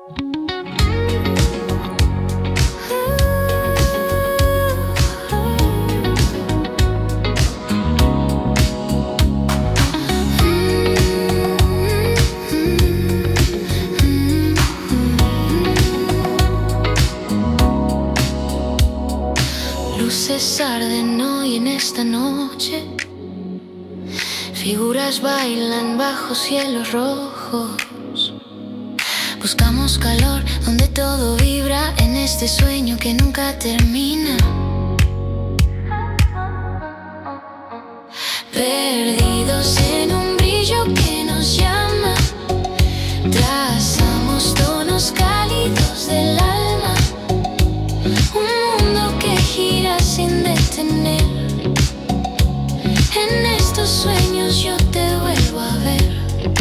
Luces arden hoy en esta noche, figuras bailan bajo cielos rojos. Buscamos calor donde todo vibra en este sueño que nunca termina. Perdidos en un brillo que nos llama, trazamos tonos cálidos del alma. Un mundo que gira sin detener. En estos sueños yo te vuelvo a ver.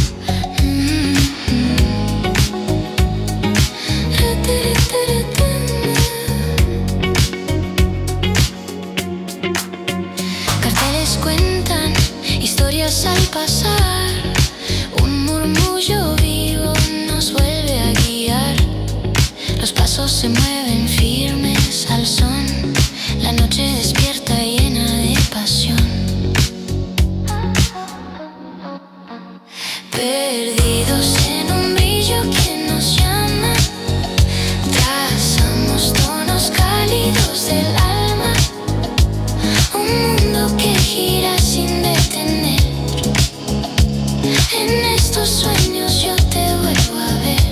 Carteles cuentan historias al pasar. Un murmullo vivo nos vuelve a guiar. Los pasos se mueven firmes al son. La noche despierta llena de pasión. Perdidos en un brillo que nos llama, trazamos tonos cálidos del alma. Un mundo que gira sin detener. En estos sueños yo te vuelvo a ver.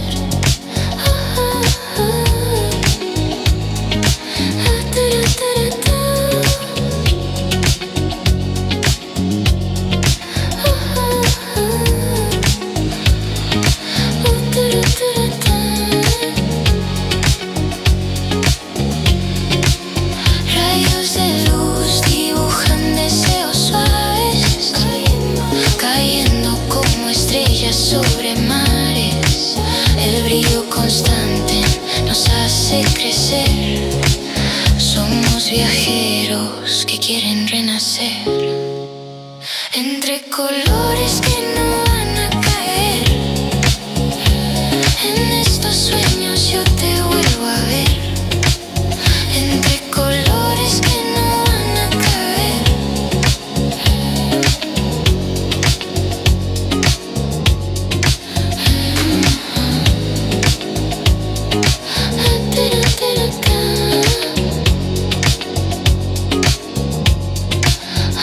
Rayos de luz dibujan deseos suaves, cayendo como estrellas sobre mares. El brillo constante nos hace crecer. Somos viajeros que quieren renacer. Entre colores que no van a caer. En estos sueños yo te vuelvo a ver. Entre colores que no van a caer.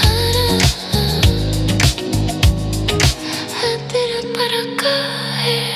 Para caer.